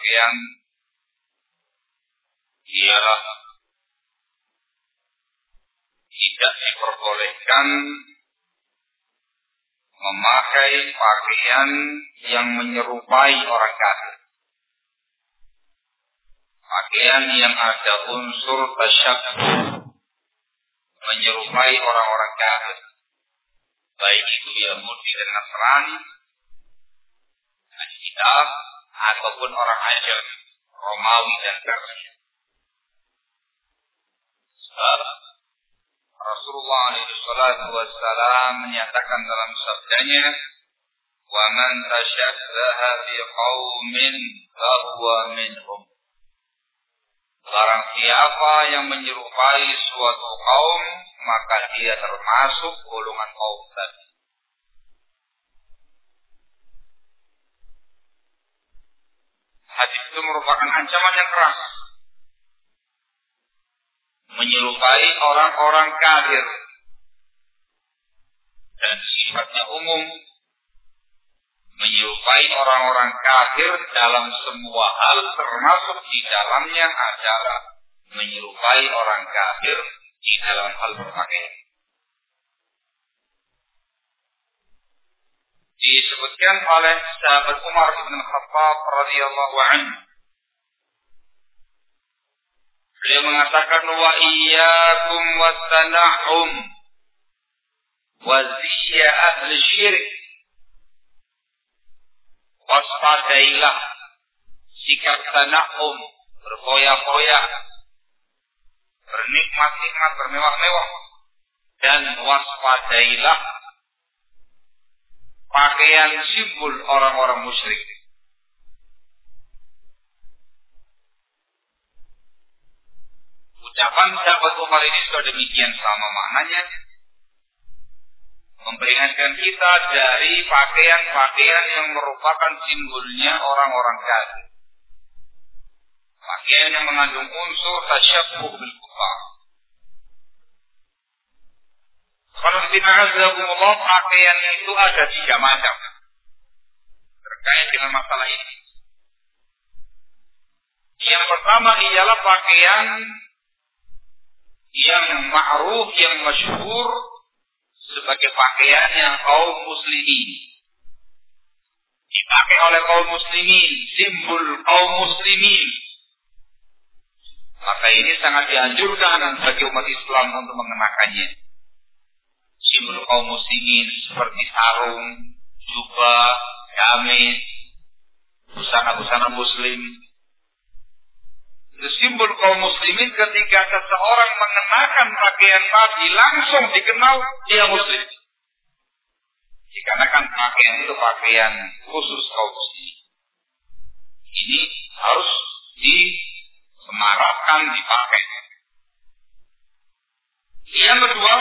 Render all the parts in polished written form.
pakaian ialah tidak diperbolehkan memakai pakaian yang menyerupai orang kafir. Pakaian yang ada unsur tasyabbuh, menyerupai orang-orang kafir, baik itu Yahudi dan Nasrani, Kitab ataupun orang Ajam, Romawi dan Persia. Sebab Rasulullah SAW menyatakan dalam sabdanya, "Wa man tashabbaha bi qaumin fahuwa minhum." Barang siapa yang menyerupai suatu kaum, maka dia termasuk golongan kaum tadi. Hadis itu merupakan ancaman yang keras. Menyerupai orang-orang kafir dan sifatnya umum, menyerupai orang-orang kafir dalam semua hal, termasuk di dalamnya adalah menyerupai orang kafir di dalam hal berpakaian. Disebutkan oleh sahabat Umar bin Khattab radhiyallahu anhu, beliau mengatakan, "Wa iyyakum was-tana'um wa ziyya ahli syirik." Waspadailah sikap tana'um, berfoya-foya, bernikmat-nikmat, bermewah-mewah, dan waspadailah pakaian simbol orang-orang musyrik. Ucapan sahabat Umar ini sudah demikian sama maknanya, memperingatkan kita dari pakaian-pakaian yang merupakan simbolnya orang-orang kafir. Pakaian yang mengandung unsur tasyabbuh bil kufar. Kalau dimaksudkan pakaian itu ada 3 macam terkait dengan masalah ini. Yang pertama ialah pakaian yang ma'ruf, yang masyhur sebagai pakaiannya kaum muslimin. Dipakai oleh kaum muslimin, simbol kaum muslimin. Maka ini sangat dianjurkan bagi umat Islam untuk mengenakannya. Simbol kaum muslimin seperti sarung, jubah, gamis, busana-busana muslim. Itu simbol kaum muslimin. Ketika seseorang mengenakan pakaian tadi, langsung dikenal dia muslim. Dikarenakan pakaian itu pakaian khusus kaum muslimin. Ini harus disemarakkan, dipakai. Yang kedua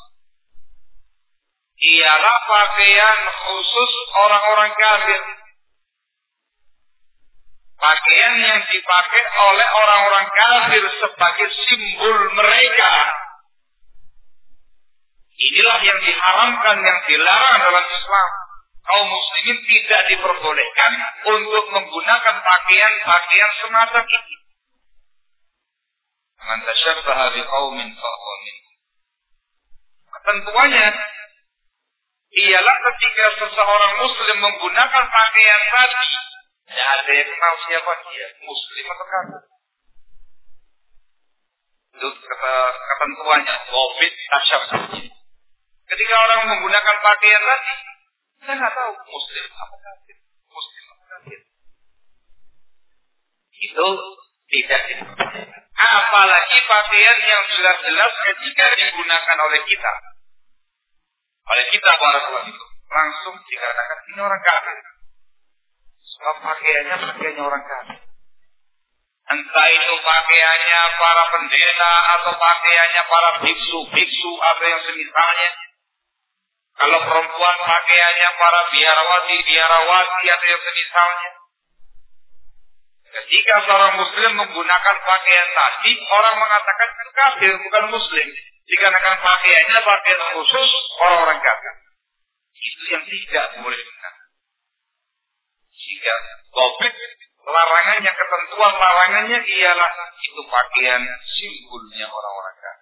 ialah pakaian khusus orang-orang kafir. Pakaian yang dipakai oleh orang-orang kafir sebagai simbol mereka. Inilah yang diharamkan, yang dilarang dalam Islam. Kaum muslimin tidak diperbolehkan untuk menggunakan pakaian-pakaian semacam ini. Man tashabbaha biqaumin fahuwa minhum. Ketentuannya ialah ketika seseorang muslim menggunakan pakaian tadi, tidak ada yang kenal siapa dia, muslim atau kafir. Itu ketentuannya, wabit tasyabbuh. Ketika orang menggunakan pakaian tadi, saya nggak tahu muslim atau kafir, muslim atau kafir. Itu tidak. Apalagi pakaian yang jelas-jelas ketika digunakan oleh kita para ulama itu langsung dikatakan ini orang kafir. Sebab pakaiannya orang kafir. Entah itu pakaiannya para pendeta atau pakaiannya para biksu atau yang semisalnya. Kalau perempuan pakaiannya para biarawati atau yang semisalnya. Ketika seorang muslim menggunakan pakaian tadi, orang mengatakan itu kafir, bukan muslim. Dikarenakan pakaiannya pakaian khusus orang-orang kafir. Itu yang tidak boleh digunakan. Jika topik larangannya, ketentuan larangannya ialah itu pakaian simbolnya orang-orang kafir.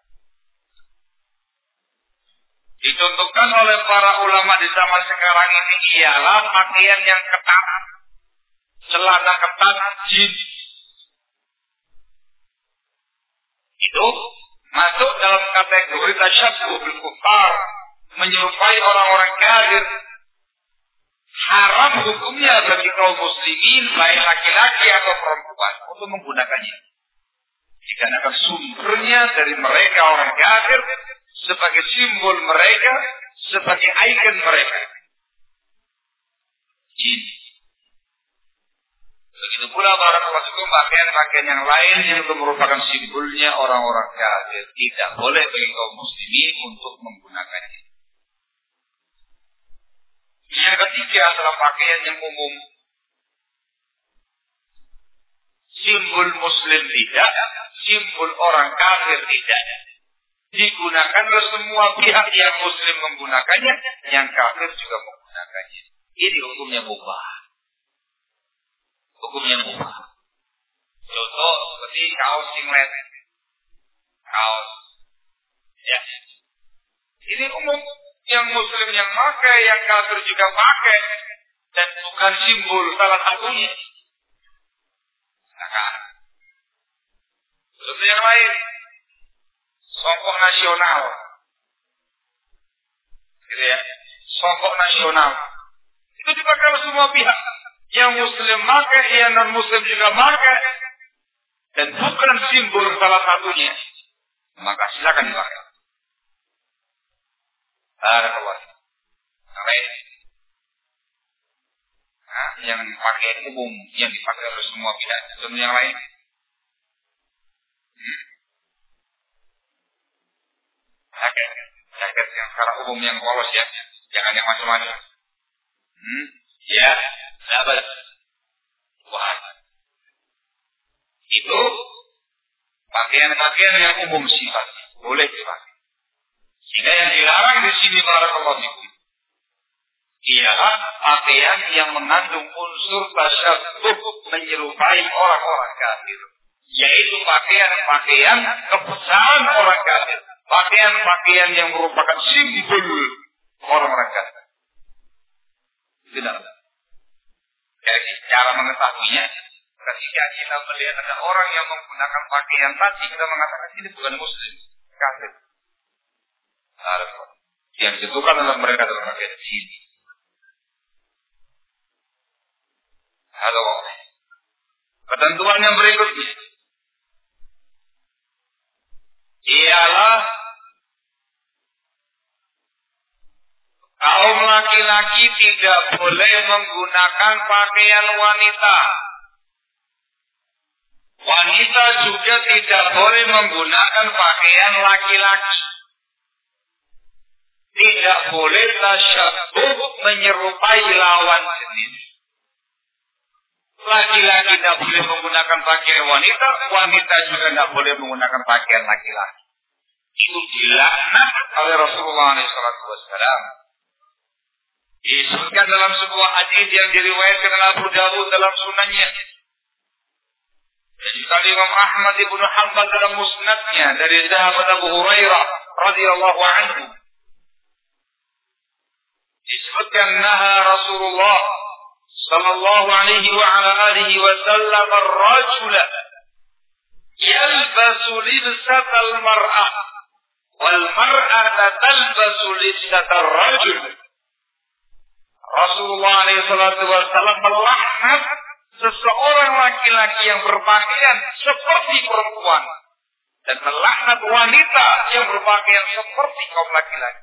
Dicontohkan oleh para ulama di zaman sekarang ini ialah pakaian yang ketat, celana ketat, jeans. Itu masuk dalam kategori tasyabbuh bil kuffar, menyerupai orang-orang kafir. Haram hukumnya bagi kaum muslimin, baik laki-laki atau perempuan, untuk menggunakannya. Dikarenakan sumbernya dari mereka orang kafir, sebagai simbol mereka, sebagai ikon mereka. Jin. Begitu pula barakallahu fikum pakaian-pakaian yang lain yang itu merupakan simbolnya orang-orang kafir, tidak boleh bagi kaum muslimin untuk menggunakannya. Yang ketiga adalah pakaian yang umum. Simbol muslim tidak, simbol orang kafir tidak. Digunakan oleh semua pihak, yang muslim menggunakannya, yang kafir juga menggunakannya. Ini hukumnya mubah. Hukumnya mubah. Contoh seperti kaos singlet. Kaos. Ya. Ini umum. Yang muslim yang pakai, yang kafir juga pakai. Dan bukan simbol salah satunya. Nah, contoh yang lain. Songkok nasional. Gitu ya. Songkok nasional. Itu dipakai oleh semua pihak. Yang muslim pakai, yang non muslim juga pakai. Dan bukan simbol salah satunya. Maka silakan dipakai. Barakallahu. Nah, yang pakaian umum yang dipakai oleh semua pihak. Contoh yang lain. Jaket yang secara umum yang polos ya, jangan yang macam-macam. Ya, sahabat. Wah, itu pakaian-pakaian yang umum sifat, boleh dipakai. Sehingga yang dilarang di sini barakallahu fikum ialah pakaian yang mengandung unsur tasyabbuh, menyerupai orang-orang kafir, yaitu pakaian-pakaian kebesaran orang kafir. Pakaian-pakaian yang merupakan simbol orang-orang kafir. Tidak. Jadi cara mengetahuinya, ketika kita melihat ada orang yang menggunakan pakaian tadi, kita mengatakan ini bukan muslim, kafir. Yang ditentukan dalam mereka adalah pakaian jin. Halo. Ketentuan yang berikutnya ialah kaum laki-laki tidak boleh menggunakan pakaian wanita. Wanita juga tidak boleh menggunakan pakaian laki-laki. Tidak boleh tasyabbuh, menyerupai lawan jenis. Laki-laki tidak boleh menggunakan pakaian wanita, wanita juga tidak boleh menggunakan pakaian laki-laki. Itu dilaknat oleh Rasulullah SAW. Disebutkan dalam sebuah hadis yang diriwayatkan oleh Abu Dawud dalam sunannya. Dan juga Imam Ahmad ibn Hanbal dalam musnadnya dari sahabat Abu Hurairah radhiyallahu anhu. Disebutkan naha Rasulullah sallallahu alaihi wa ala alihi wa sallam ar-rajula yalbasu libsatal mar'ah wal mar'ata talbasu libsatal rajul. Rasulullah alaihi salatu wasallam melaknat seseorang laki-laki yang berpakaian seperti perempuan dan melaknat wanita yang berpakaian seperti kaum laki-laki.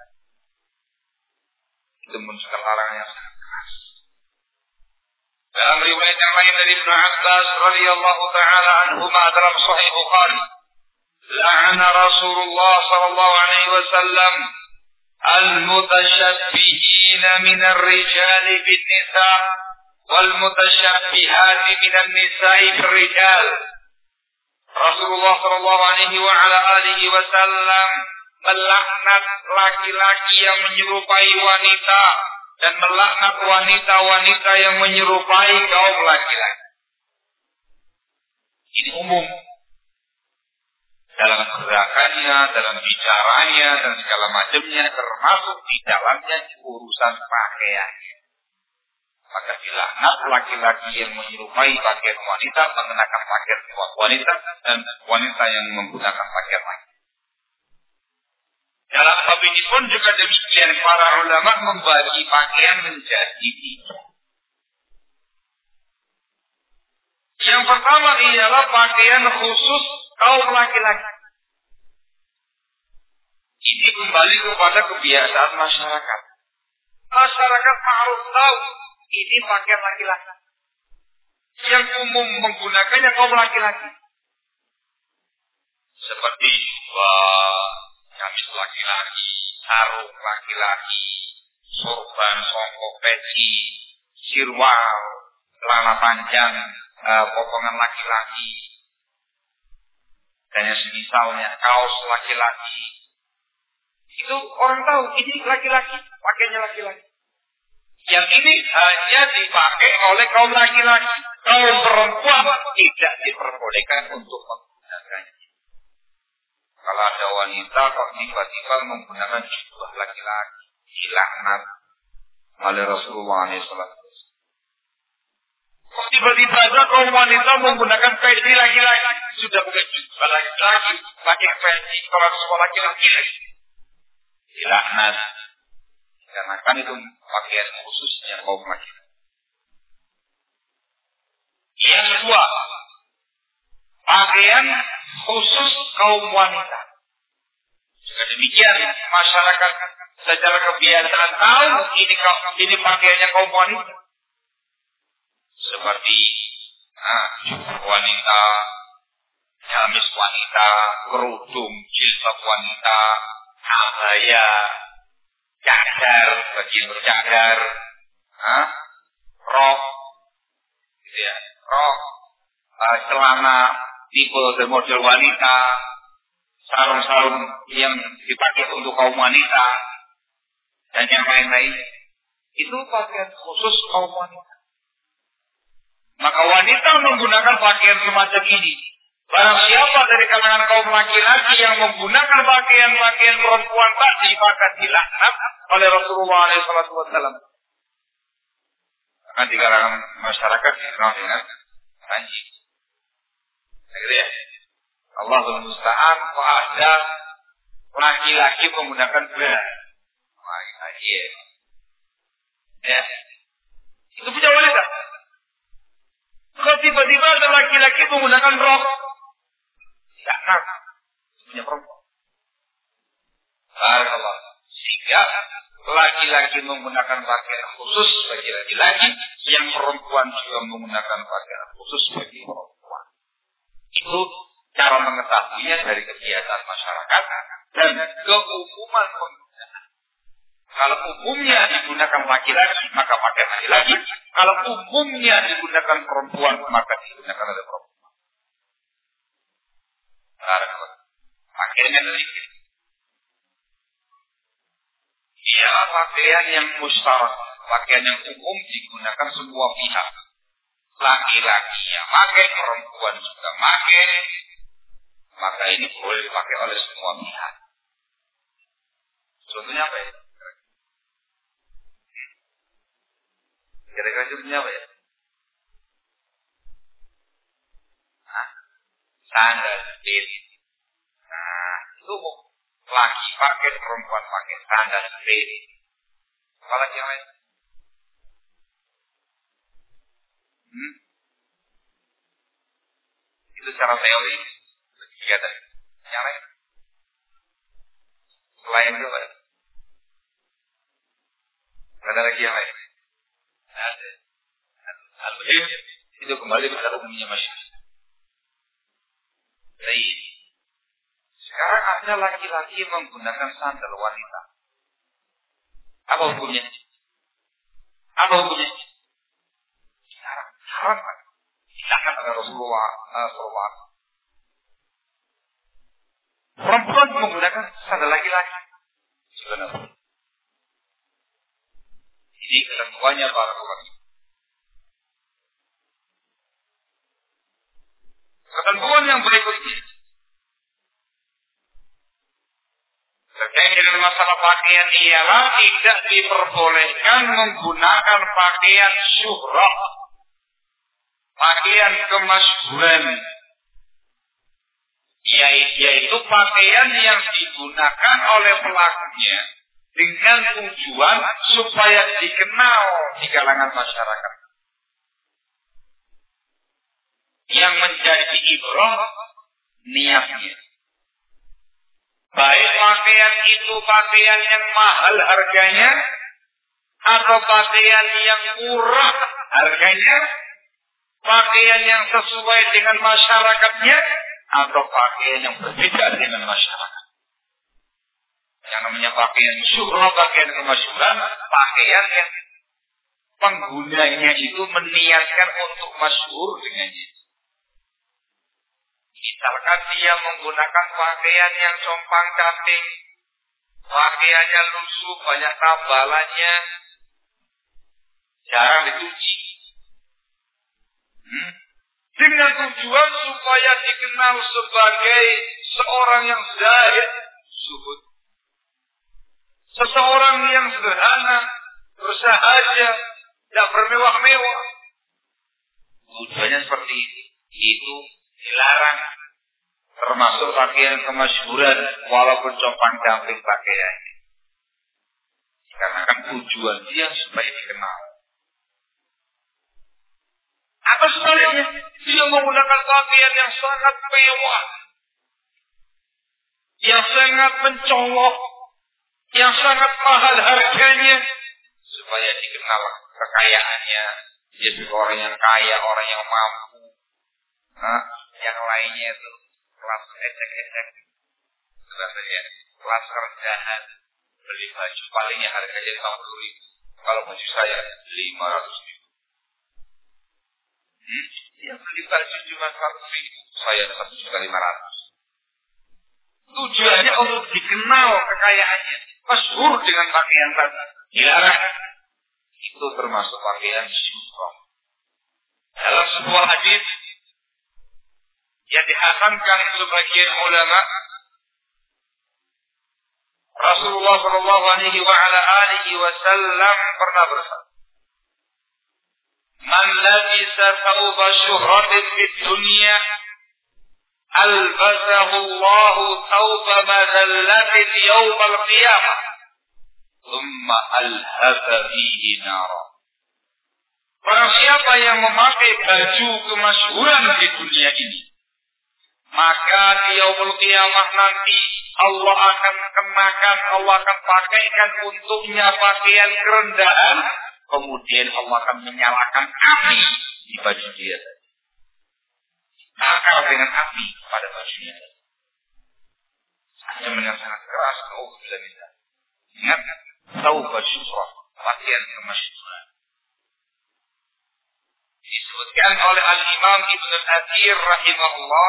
Itu menunjukkan larangan yang sangat keras. Dalam riwayat yang lain dari Ibnu Abbas radhiyallahu taala anhuma dalam Sahih Bukhari, la'ana Rasulullah sallallahu alaihi wasallam al-mutasyabbihina min ar-rijal bin-nisa wal-mutasyabbihati min an-nisa'i bir-rijal. Rasulullah sallallahu alaihi wa ala alihi wasallam melaknat laki-laki yang menyerupai wanita dan melaknat wanita-wanita yang menyerupai kaum laki-laki. Ini umum. Dalam gerakannya, dalam bicaranya, dan segala macamnya, termasuk di dalamnya urusan pakaiannya. Maka dilaknat laki-laki yang menyerupai pakaian wanita mengenakan pakaian wanita dan wanita yang menggunakan pakaian laki. Dalam bab ini pun juga demikian, para ulama membagi pakaian menjadi 3. Yang pertama ialah pakaian khusus kaum laki-laki. Ini kembali kepada kebiasaan masyarakat. Masyarakat ma'ruf tahu ini pakaian laki-laki. Yang umum menggunakannya kaum laki-laki. Seperti gamis laki-laki, sarung laki-laki, sorban, songkok, peci, sirwal, celana panjang, potongan laki-laki, dan yang semisalnya, kaos laki-laki. Itu orang tahu, ini laki-laki, pakainya laki-laki. Yang ini hanya dipakai oleh kaum laki-laki. Kaum perempuan tidak diperbolehkan untuk menggunakannya. Kalau ada wanita kok tiba-tiba menggunakan jubah laki-laki, dilaknat oleh Rasulullah SAW. Tiba-tiba ada kaum wanita menggunakan peci laki-laki, sudah bukan jubah laki-laki, pakai peci kalau semua laki-laki, dilaknat. Karena kan itu pakaian khususnya kaum laki-laki. Yang kedua, pakaian khusus kaum wanita. Juga demikian, masyarakat secara kebiasaan tahu ini pakaiannya kaum wanita. Seperti wanita, gamis wanita, kerudung, jilbab wanita, abaya, cadar, bagian bercadar, rok, gitu ya, rok, celana tipe dan model wanita, sarung-sarung yang dipakai untuk kaum wanita, dan yang lain-lain. Itu pakaian khusus kaum wanita. Maka wanita menggunakan pakaian semacam ini. Barang siapa dari kalangan kaum laki-laki yang menggunakan pakaian-pakaian perempuan tadi, maka dilaknat oleh Rasulullah SAW. Karena di kalangan masyarakat dikenal dengan anjing. Gitu ya. Allahul Musta'an, ada laki-laki menggunakan beras. Laki-laki ya. Itu punya wanita. Kalau tiba-tiba ada laki-laki menggunakan rok, dilaknat. Itu punya perempuan. Barakallah. Sehingga laki-laki menggunakan pakaian khusus bagi laki-laki, yang perempuan juga menggunakan pakaian khusus bagi perempuan. Itu cara mengetahuinya dari kebiasaan masyarakat dan keumuman penggunaan. Kalau umumnya digunakan laki-laki, maka pakai laki-laki. Kalau umumnya digunakan perempuan, maka digunakan oleh perempuan. Pakaiannya sedikit. Dia pakaian yang musyarak, pakaian yang umum digunakan semua pihak. Laki-laki yang pakai, perempuan juga pakai, maka ini boleh dipakai oleh semua pihak. Contohnya apa ya? Kira-kira contohnya apa ya? Sandal jepit. Itu umum. Laki pakai, perempuan pakai sandal jepit. Apalagi yang lain? Itu secara teori. Tiga tadi. Yang lain? Selain itu apa? Ada lagi yang lain? Ada. Al-Muhim itu kembali pada umumnya masyarakat. Baik. Sekarang ada laki-laki menggunakan sandal wanita. Apa hukumnya? Apa hukumnya? Haram. Haram kan? Dilaknat oleh Rasulullah SAW. Perempuan menggunakan sandal laki-laki. Sebenarnya. Ini ketentuannya para ulama. Ketentuan yang berikutnya terkait dengan masalah pakaian ialah tidak diperbolehkan menggunakan pakaian syuhrah, pakaian kemasyhuran, yaitu pakaian yang digunakan oleh pelakunya dengan tujuan supaya dikenal di kalangan masyarakat. Yang menjadi ibrah niatnya. Baik pakaian itu pakaian yang mahal harganya, atau pakaian yang murah harganya, pakaian yang sesuai dengan masyarakatnya, atau pakaian yang berbeda dengan masyarakat. Yang namanya pakaian syuhrah, pakaian kemasyhuran, pakaian yang penggunanya itu meniatkan untuk masyhur dengannya. Misalkan dia menggunakan pakaian yang compang-camping, pakaiannya lusuh, banyak tambalannya, jarang dicuci. Dengan tujuan supaya dikenal sebagai seorang yang zahid, zuhud. Seseorang yang sederhana, bersahaja, tidak bermewah-mewah. Tujuannya seperti itu. Itu dilarang. Termasuk pakaian kemasyhuran walaupun compang-camping pakaiannya. Karena kan tujuan dia supaya dikenal. Atau sebaliknya, dia menggunakan pakaian yang sangat mewah, yang sangat mencolok, yang sangat mahal harganya, supaya dikenal kekayaannya. Dia juga orang yang kaya, orang yang mampu. Yang lainnya itu kelas ecek-ecek, kelas rendahan, beli baju palingnya harganya 50.000. Kalau baju saya 500.000. Dia beli baju cuma 100.000, saya 1.500.000. Tujuannya untuk dikenal kekayaannya, masyhur dengan pakaian tadi. Dilarang. Itu termasuk pakaian syuhrah. Dalam sebuah hadis yang dihasankan sebagian ulama, Rasulullah sallallahu alaihi wa ala alihi wasallam pernah bersabda, "Man labisa thawba syuhratin fid dunya, albasahu Allah thawba madhallatin yawmal qiyamah, thumma alhafa fihi nara." Barang siapa yang memakai baju kemasyhuran di dunia ini, maka di yaumul qiyamah nanti Allah akan kenakan, Allah akan pakaikan untuknya pakaian kerendahan, kemudian Allah akan menyalakan api di baju dia. Bakar dengan api pada bajunya. Hanya dengan sangat keras, bila bisa. Ingat, tahu baju syuhrah, pakaian kemasyhuran. Disebutkan oleh Al-Imam Ibn Al-Athir rahimahullah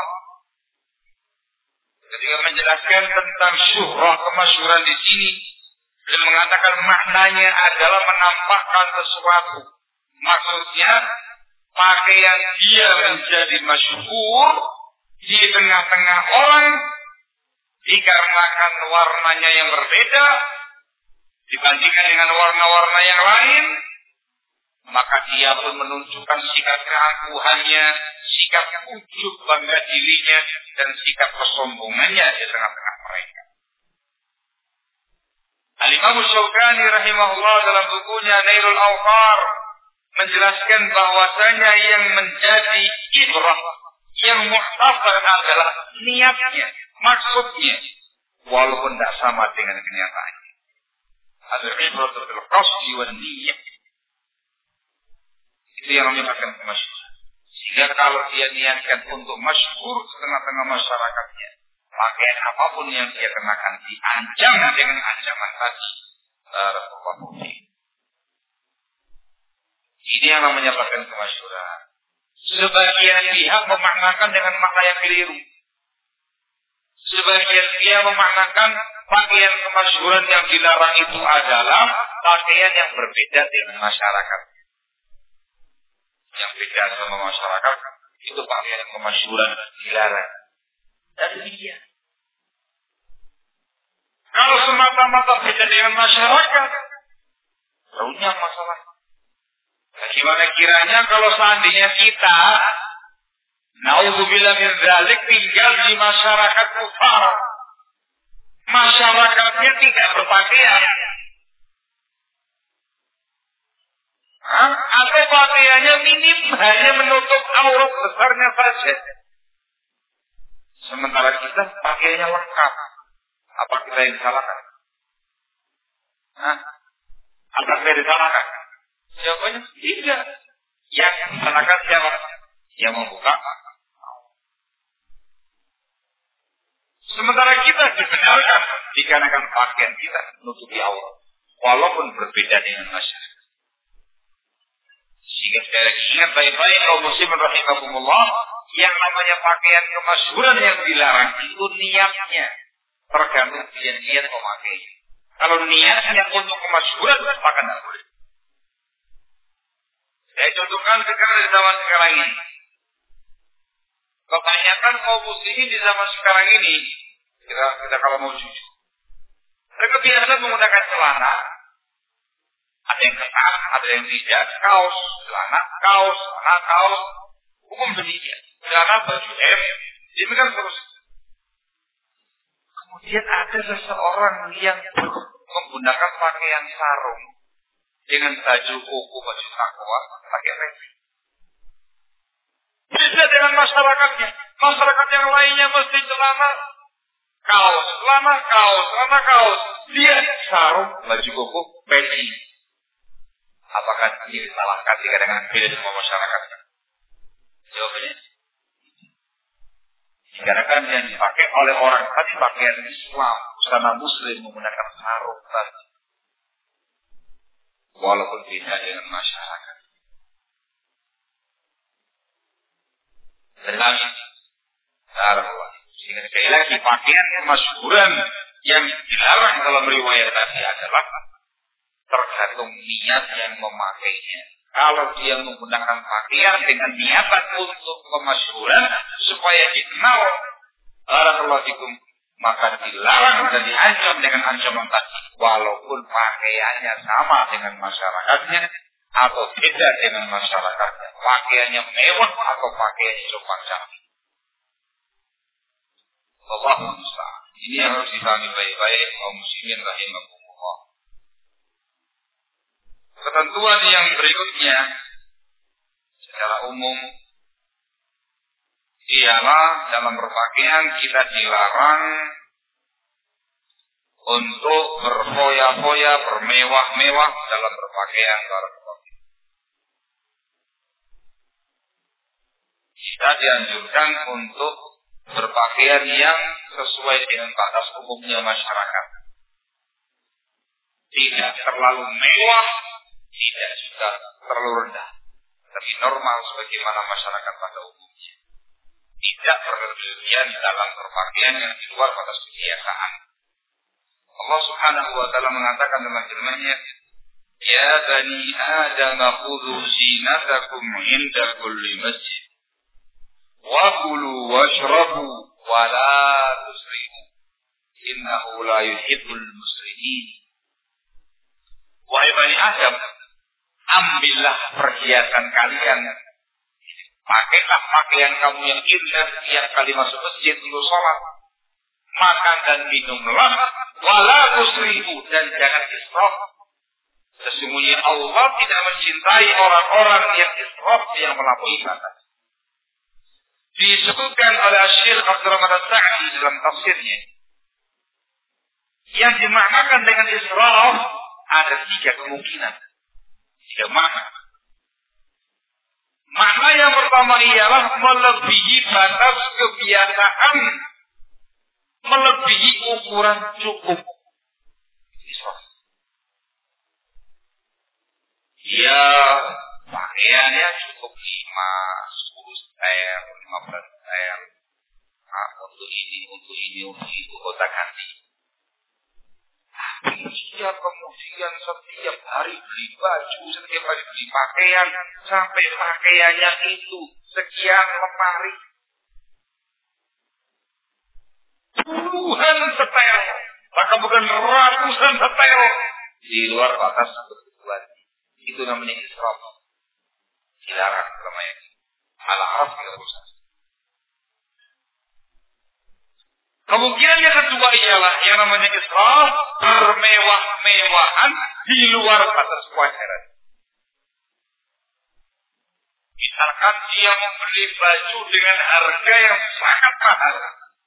ketika menjelaskan tentang syuhrah kemasyhuran di sini, beliau mengatakan maknanya adalah menampakkan sesuatu. Maksudnya pakaian dia menjadi masyhur di tengah-tengah orang dikarenakan warnanya yang berbeda dibandingkan dengan warna-warna yang lain. Maka dia pun menunjukkan sikap keangkuhannya, sikap ujub bangga dirinya, dan sikap kesombongannya di tengah-tengah mereka. Al-Imam Syaukani rahimahullah dalam bukunya Nailul Awqar menjelaskan bahwasanya yang menjadi ibrah, yang muhtabar adalah niatnya, maksudnya, walaupun tidak sama dengan kenyataannya. Al-ibratu bil qasdi wan niyyah. Itu yang menyebabkan kemasyhuran. Sehingga kalau dia niatkan untuk masyhur di tengah-tengah masyarakatnya, pakaian apapun yang dia kenakan diancam dengan ancaman tadi. Ini yang menyebabkan kemasyhuran. Sebagian pihak memaknakan dengan makna yang keliru. Sebagian pihak memaknakan pakaian kemasyhuran yang dilarang itu adalah pakaian yang berbeda dengan masyarakat. Yang beda sama masyarakat, Itu pakaian kemasyhuran dilarang. Dan demikian. Kalau semata-mata beda dengan masyarakat, tahunya masalah. Bagaimana kiranya kalau seandainya kita, naudzubillah min dzalik, tinggal di masyarakat kufar, masyarakatnya tidak berpakaian, atau pakaiannya minim, hanya menutup aurat besarnya saja. Sementara kita pakaiannya lengkap. Apa kita yang disalahkan? Apa kita disalahkan? Jawabannya tidak. Yang disalahkan siapa? Yang membuka. Sementara kita dibenarkan dikarenakan pakaian kita menutupi aurat, walaupun berbeda dengan masyarakat. Sehingga sekali lagi ingat baik-baik kaum muslimin rahimakumullah, yang namanya pakaian kemasyhuran yang dilarang itu niatnya tergantung niat memakai. Kalau niatnya untuk kemasyhuran maka tidak boleh. Saya contohkan sekarang di zaman sekarang ini. Kebanyakan kaum muslimin di zaman sekarang ini, kita kalau mau jujur, mereka biasa menggunakan celana. Ada yang ketat, ada yang tidak. Kaos, celana, kaos, hukum demikian. Celana, baju M, demikian terus. Kemudian ada seseorang yang menggunakan pakaian sarung dengan baju koko, baju takwa, pakai resi. Beda dengan masyarakatnya. Masyarakat yang lainnya mesti celana, kaos, celana, kaos. Dia sarung, baju koko, peci. Apakah ini disalahkan dengan beda dengan masyarakatnya? Jawabannya, dikarenakan yang dipakai oleh orang tadi pakaian Islam, busana muslim menggunakan sarung tadi, walaupun beda dengan masyarakat. Dan sehingga sekali lagi pakaian kemasyhuran yang dilarang dalam riwayat tadi adalah tergantung niat yang memakainya. Kalau dia menggunakan pakaian dengan niatan untuk kemasyhuran supaya dikenal barakallahu fikum, maka dilarang dan diancam dengan ancaman tadi, walaupun pakaiannya sama dengan masyarakatnya atau beda dengan masyarakatnya, pakaiannya mewah atau pakaiannya sopan cantik. Allahu musta'an. Ini yang harus dipahami baik-baik kaum muslimin rahimakumullah. Ketentuan yang berikutnya secara umum ialah dalam berpakaian kita dilarang untuk berfoya-foya, bermewah-mewah dalam berpakaian. Kita dianjurkan untuk berpakaian yang sesuai dengan batas umumnya masyarakat. Tidak terlalu mewah, tidak juga terlalu rendah, tapi normal sebagaimana masyarakat pada umumnya. Tidak berlebihan dalam berpakaian yang di luar batas kebiasaan. Allah Subhanahu wa taala mengatakan dalam firman-Nya, "Ya bani Adam khudhu zinatakum 'inda kulli masjid wa kulu washrabu wa la tusrifu innahu la yuhibbul musrifin." Wahai bani Adam, ambillah perhiasan kalian, pakailah pakaian kamu yang indah setiap kali masuk masjid untuk sholat, makan dan minumlah, wala tusrifu, dan jangan israf. Sesungguhnya Allah tidak mencintai orang-orang yang israf, yang melampaui batas. Disebutkan oleh Syekh Abdul Rahman As-Sa'di dalam tafsirnya, yang dimaknakan dengan israf ada 3 kemungkinan, 3 makna. Makna yang pertama ialah melebihi batas kebiasaan, melebihi ukuran cukup. Ya, pakaiannya cukup 5, 10 setel, 15 setel. Untuk ini, untuk itu, kota ganti. Tapi Dia kemudian setiap hari beli baju, setiap hari beli pakaian, sampai pakaiannya itu sekian lemari. Puluhan setel, bahkan bukan ratusan setel di luar batas kebutuhan. Itu namanya israf. Dilarang namanya. Al-araf tidak usah. Kemungkinan yang kedua ialah yang namanya israf, bermewah-mewahan di luar batas kewajaran. Misalkan dia membeli baju dengan harga yang sangat mahal.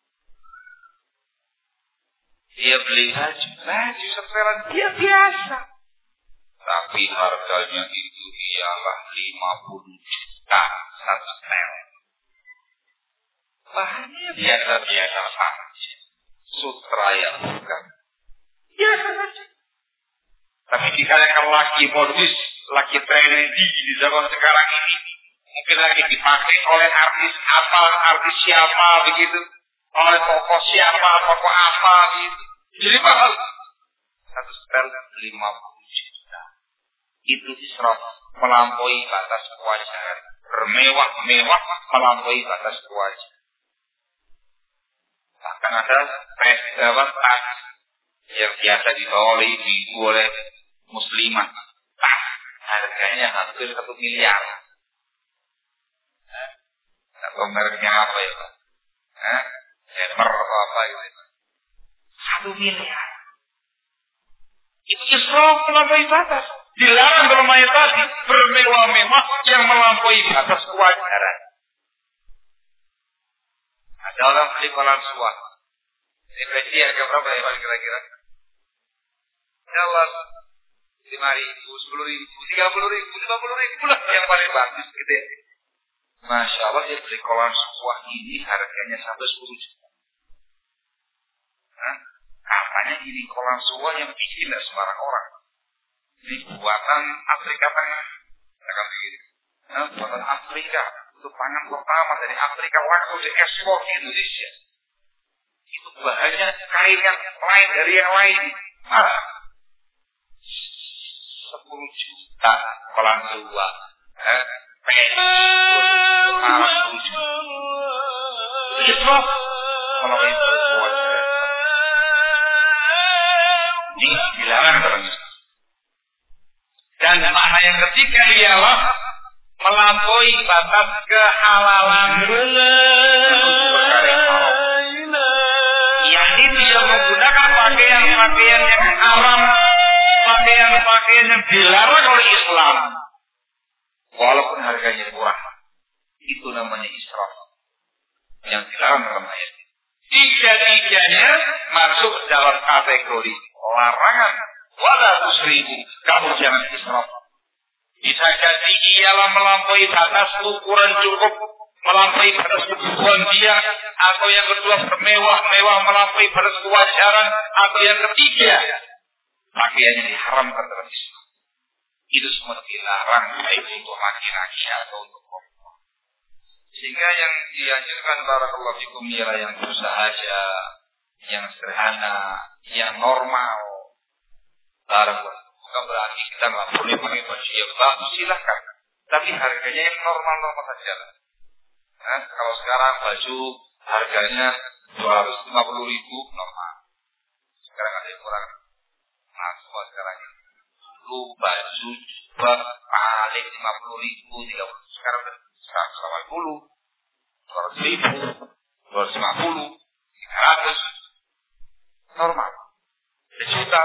Dia beli baju setelan dia biasa. Tapi harganya itu ialah 50 juta satu setel. Bahannya biasa-biasa saja. Sutra yang bukan. Biasa saja. Tapi jika yang lagi modis, lagi trendy di zaman sekarang ini, mungkin lagi dipakai oleh artis apa, artis siapa begitu, oleh tokoh siapa, tokoh apa begitu. Jadi mahal. Satu setel 50 juta. Itu israf, melampaui batas kewajaran. Bermewah-mewah melampaui batas kewajaran. Bahkan ada tas yang biasa dibawa oleh ibu oleh muslimah. Tas harganya hampir 1 miliar. Atau mereknya apa ya Pak? Hammer atau apa gitu. 1 miliar. Itu israf melampaui batas. Dilarang dalam ayat tadi bermewah-mewah yang melampaui batas kewajaran. Ada orang beli kolam suah. Ini peci harga berapa ya paling kira-kira? Jalan 5.000, 10.000, 30.000, 50.000 lah yang paling bagus gitu ya. Masya Allah dia beli kolam suah ini harganya sampai 10 juta. Katanya ini kolam suah yang bikin tidak sembarang orang. Ini buatan Afrika Tengah. Akan begitu. Buatan Afrika. Itu pangan pertama dari Afrika langsung diekspor ke Indonesia. Itu bahannya kain yang lain dari yang lain. 10 juta kolam suah. Peni. 10 juta. Itu kalau itu wajar. Ini dilarang dalam Islam. Dan makna yang ketiga ialah melampaui batas kehalalan. Yakni dia menggunakan pakaian-pakaian yang haram, pakaian-pakaian yang dilarang oleh Islam, walaupun harganya murah. Itu namanya israf yang dilarang dalam ayat. Tiga-tiganya masuk dalam kategori larangan. Wala tusrifu, kamu jangan israf. Bisa jadi ialah melampaui batas ukuran cukup, melampaui batas kebutuhan dia, atau yang kedua bermewah-mewah melampaui batas kewajaran, atau yang ketiga pakaian yang diharamkan dalam Islam. Itu semua dilarang baik untuk laki-laki atau untuk perempuan. Sehingga yang dianjurkan barakallahu fikum ialah yang biasa saja, yang sederhana, yang normal. Barakallahu. Bukan berarti kita nggak boleh pakai baju yang bagus, silahkan. Tapi harganya yang normal-normal saja. Kalau sekarang baju harganya 250.000 normal. Sekarang ada yang kurang. Masuk sekarang ini. Dulu baju juga paling 50.000, 30. Sekarang 180, 200.000, 250, 300. Normal. Sejuta.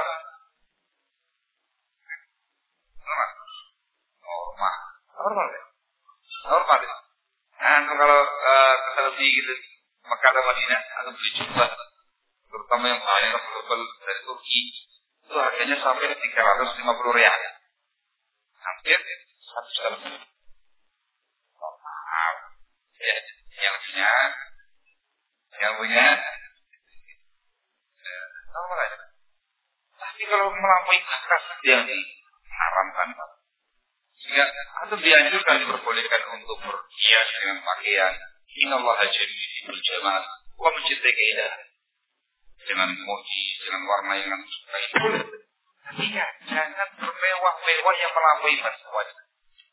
Normal ya. Normal ya. Nah, kalau kita lebih gitu, Mekah atau Madinah atau beli jubah, terutama yang banyak dari Turki, itu harganya sampai 350 rial. Hampir 1 juta lebih. Normal. Ya, yang punya, normal aja. Tapi kalau melampaui batas yang diharamkan, sehingga atau dianjurkan diperbolehkan untuk berhias dengan pakaian. Innallaha jamilul jamal. Wa mencintai keindahan. Dengan motif, dengan warna yang sukai. Iya, jangan bermewah-mewah yang melampaui batas wajar.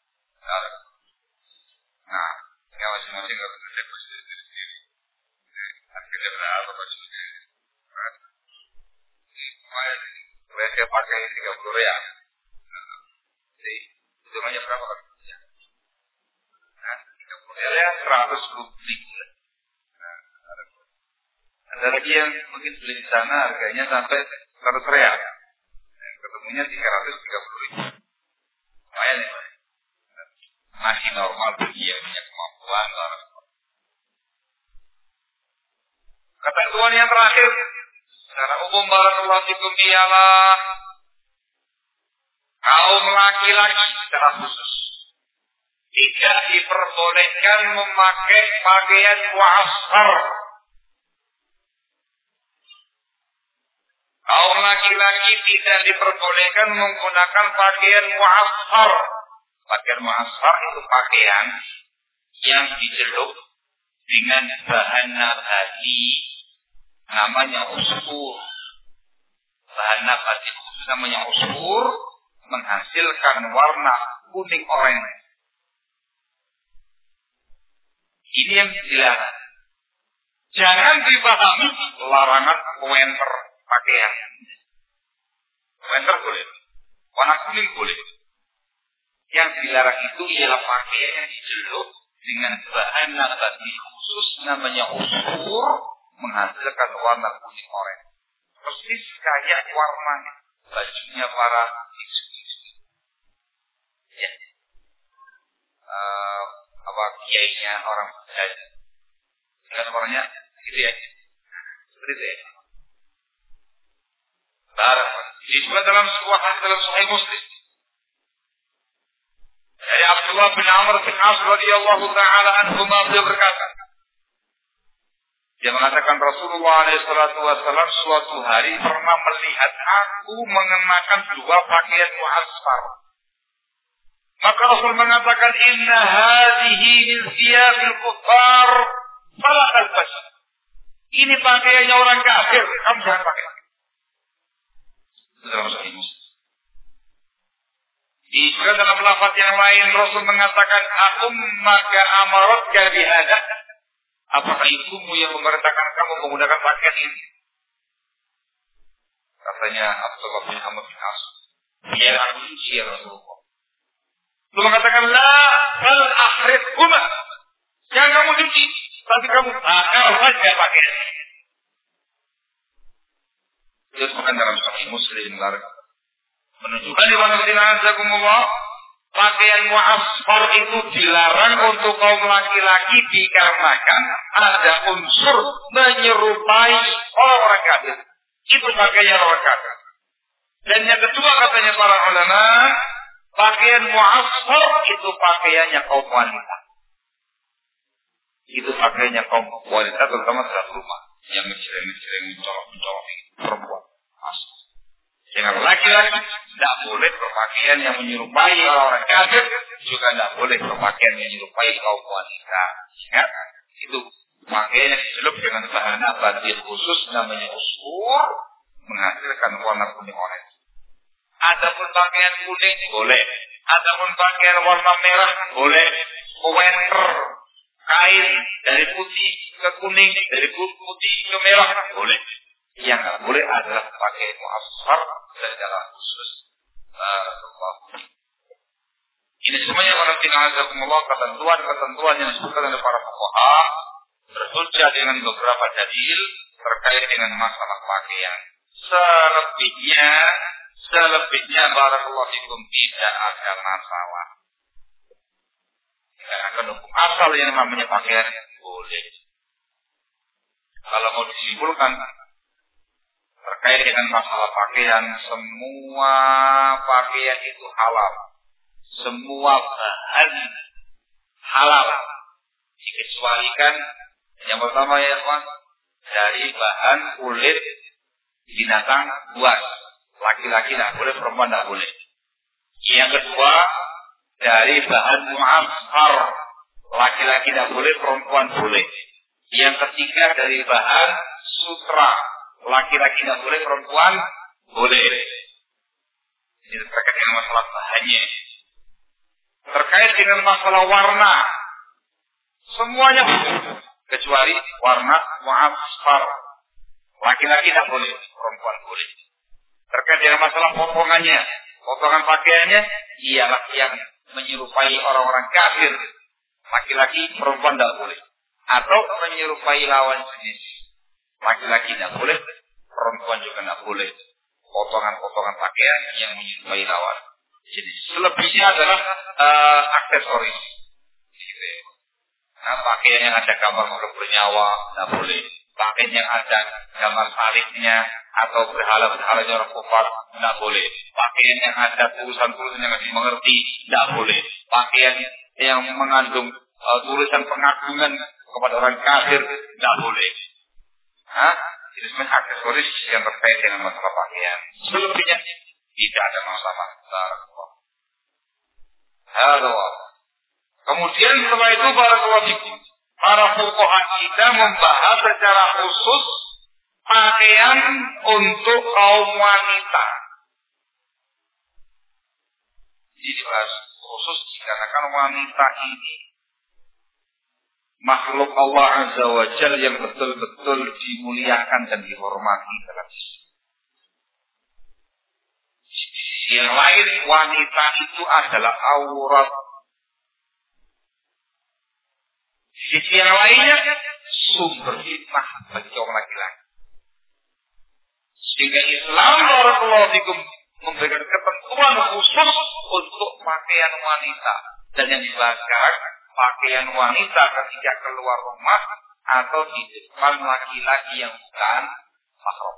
Nah, ya masing-masing harus ada posisi sendiri. Harganya berapa posisi? Mereka pakai 30 real. Jadi, hitungannya berapa kan? Nah, 30 real ya 100 ribu. Ada lagi yang mungkin beli di sana harganya sampai 100 real. Ketemunya 330 ribu. Lumayan ya, Pak. Masih normal bagi yang punya kemampuan. Ketentuan yang terakhir, secara umum barakallahu fikum ialah kaum laki-laki secara khusus tidak diperbolehkan memakai pakaian mu'assar. Kaum laki-laki tidak diperbolehkan menggunakan pakaian mu'assar. Pakaian mu'assar itu pakaian yang dicelup dengan bahan nabati, namanya usfur. Bahan nabati khusus namanya usfur, menghasilkan warna kuning oranye. Ini yang dilarang. Jangan dipahami larangan wenter pakaian. Wenter boleh, warna kuning boleh. Yang dilarang itu ialah pakaian yang dicelup dengan bahan nabati khusus namanya usfur, menghasilkan warna kuning oranye. Persis kayak warna bajunya para isu-isu. Ya. Kiainya orang Jawa. Dengan warnanya gitu ya. Seperti itu ya. Disebut dalam sebuah hadis dalam Sahih Muslim. Dari Abdullah bin Amr bin As radhiyallahu taala anhuma beliau berkata, dia mengatakan Rasulullah SAW suatu hari pernah melihat aku mengenakan dua pakaian mu'assar. Maka Rasul mengatakan, inna hadhihi min thiyabil kuffar fala talbas. Ini pakaiannya orang kafir, kamu jangan pakai. Dalam Sahih Muslim. Juga dalam lafaz yang lain Rasul mengatakan, maka amarotka bihada. Apakah ibumu yang memerintahkan kamu menggunakan pakaian ini? Katanya Abdullah bin Amr bin As, ya aku suci ya Rasulullah. Lalu mengatakan, la bal akhrifhuma. Jangan kamu cuci, tapi kamu bakar saja pakaian. Terus bukan dalam Sahih Muslim menunjukkan di mana Allah pakaian mu'assar itu dilarang untuk kaum laki-laki dikarenakan ada unsur menyerupai orang kafir. Itu pakaian orang kafir. Dan yang kedua katanya para ulama, pakaian mu'assar itu pakaiannya kaum wanita. Itu pakaiannya kaum wanita terutama saat rumah yang mencereng-mencereng, mencolok-mencolok perempuan. Dengan laki-laki tidak boleh berpakaian yang menyerupai orang kafir, juga tidak boleh berpakaian yang menyerupai kaum wanita. Ya, itu pakaian yang dicelup dengan bahan nabati khusus namanya usfur, menghasilkan warna kuning oranye. Adapun pakaian kuning boleh, adapun pakaian warna merah boleh, wenter kain dari putih ke kuning, dari putih ke merah boleh. Yang tidak boleh adalah pakaian mu'assar secara khusus. Ini semuanya ketentuan yang disebutkan oleh para fuqaha berhujjah dengan beberapa dalil terkait dengan masalah pakaian. Selebihnya barakallahu fikum tidak ada masalah. Tidak akan hukum asal yang namanya pakaian boleh. Kalau mau disimpulkan terkait dengan masalah pakaian, semua pakaian itu halal. Semua bahan halal. Dikecualikan yang pertama ya Pak, dari bahan kulit binatang buas. Laki-laki tidak boleh, perempuan tidak boleh. Yang kedua, dari bahan mu'assar. Laki-laki tidak boleh, perempuan boleh. Yang ketiga, dari bahan sutra. Laki-laki tidak boleh, perempuan boleh. Ini terkait dengan masalah bahannya. Terkait dengan masalah warna, semuanya kecuali warna mu'asfar. Laki-laki tidak boleh, perempuan boleh. Terkait dengan masalah potongannya, potongan pakaiannya ialah yang menyerupai orang-orang kafir. Laki-laki, perempuan tidak boleh. Atau menyerupai lawan jenis. Laki-laki tidak boleh, perempuan juga tidak boleh. Potongan-potongan pakaian yang menyerupai lawan jenis. Selebihnya adalah aksesoris. Gitu ya. Nah, pakaian yang ada gambar makhluk bernyawa tidak boleh. Pakaian yang ada gambar salibnya atau berhala-berhalanya orang kufar tidak boleh. Pakaian yang ada tulisan-tulisan yang masih mengerti tidak boleh. Pakaian yang mengandung tulisan pengagungan kepada orang kafir tidak boleh. Nah, itu sebenarnya aksesoris yang terkait dengan masalah pakaian. Selebihnya tidak ada masalah. Halo. Kemudian setelah itu para fuqaha kita membahas secara khusus pakaian untuk kaum wanita. Jadi dibahas khusus dikarenakan wanita ini makhluk Allah Azza wa Jalla yang betul-betul dimuliakan dan dihormati dalam Islam. Yang lain, wanita itu adalah aurat. Sisi yang lainnya, sumber fitnah bagi kaum laki-laki. Sehingga Islam barakallahu fikum memberikan ketentuan khusus untuk pakaian wanita. Dan yang dibahas sekarang, pakaian wanita ketika keluar rumah atau di depan laki-laki yang bukan mahram.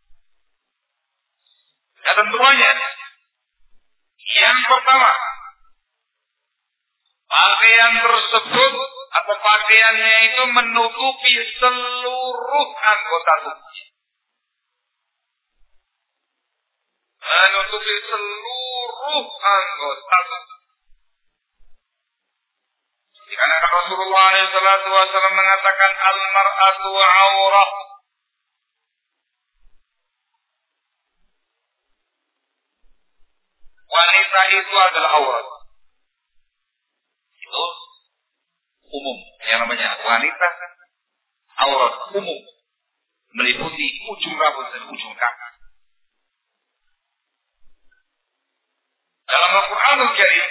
Ketentuannya, yang pertama, pakaian tersebut atau pakaiannya itu menutupi seluruh anggota tubuhnya. Menutupi seluruh anggota tubuh. Karena Rasulullah SAW mengatakan al-mar'atu aurah. Wanita itu adalah aurat. Itu umum. Yang namanya wanita aurat umum. Meliputi ujung rambut dan ujung kaki. Dalam Al-Quranul Karim,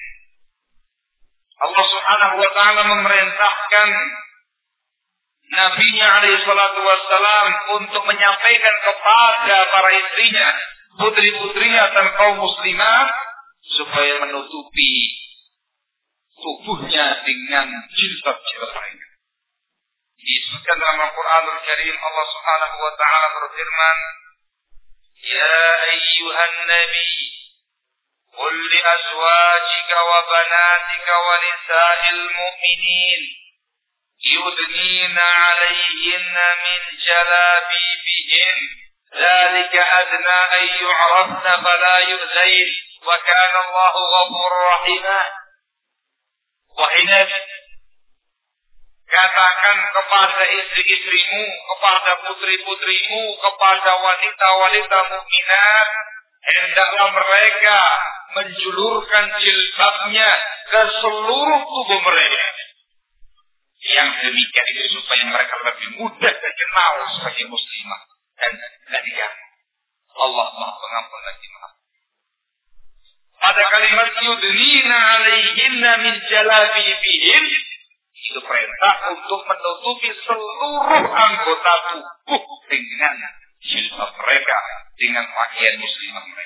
Allah Subhanahu wa ta'ala memerintahkan Nabi-Nya alaihi salatu wassalam untuk menyampaikan kepada para istrinya, putri-putrinya dan kaum muslimat supaya menutupi tubuhnya dengan jilbab-jilbab mereka. Disebutkan dalam Al-Quranul Karim, Allah Subhanahu wa ta'ala berfirman, Ya ayyuhan Nabi, قل لأزواجك وبناتك ونساء المؤمنين يدنين عليهن من جلابيبهن ذلك أدنى أن يعرفن فلا يؤذين وكان الله غفورا رحيما. Wahai Nabi, katakan kepada istri-istrimu, kepada putri-putrimu, kepada wanita-wanita mukminat, hendaklah mereka menjulurkan jilbabnya ke seluruh tubuh mereka. Yang demikian itu supaya mereka lebih mudah dikenal sebagai muslimah dan tidak. Allah Maha Pengampun lagi Maha. Pada kalimat yudnina alaihinna min jalabibihin, itu perintah untuk menutupi seluruh anggota tubuh dengan jilbab mereka, dengan pakaian muslimah mereka.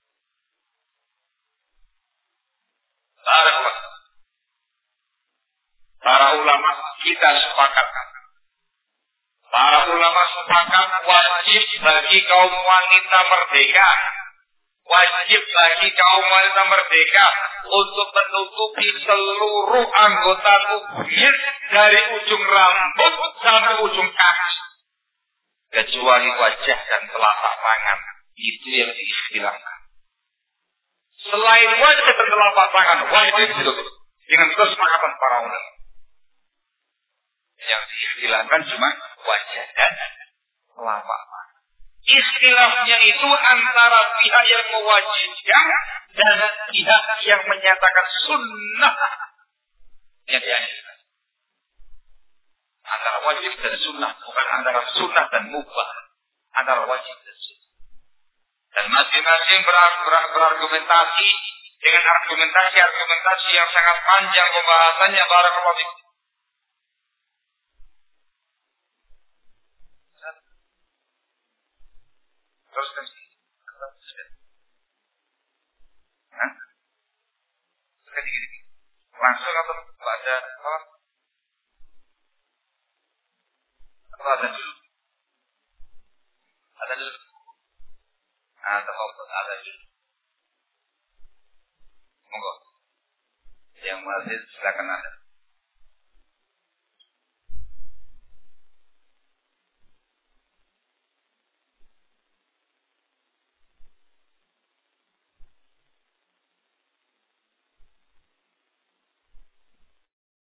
Para ulama kita sepakat. Para ulama sepakat wajib bagi kaum wanita merdeka. Wajib bagi kaum wanita merdeka untuk menutupi seluruh anggota tubuhnya dari ujung rambut sampai ujung kaki. Kecuali wajah dan telapak tangan. Itu yang diistilahkan. Selain wajah dan telapak tangan, wajib ditutup. Dengan kesepakatan para ulama. Yang diistilahkan cuma wajah dan telapak tangan. Ikhtilafnya itu antara pihak yang mewajibkan dan pihak yang menyatakan sunnah yang dianjurkan. Antara wajib dan sunnah, bukan antara sunnah dan mubah. Antara wajib dan sunnah. Dan masing-masing berargumentasi dengan argumentasi yang sangat panjang pembahasannya. Barakallahu fiik. Teruskan. Hah? Sedikit. Langsung atau ada apa? Atau ada dulu? Ada dulu. Ada dulu. Monggo. Yang masih silakan ada.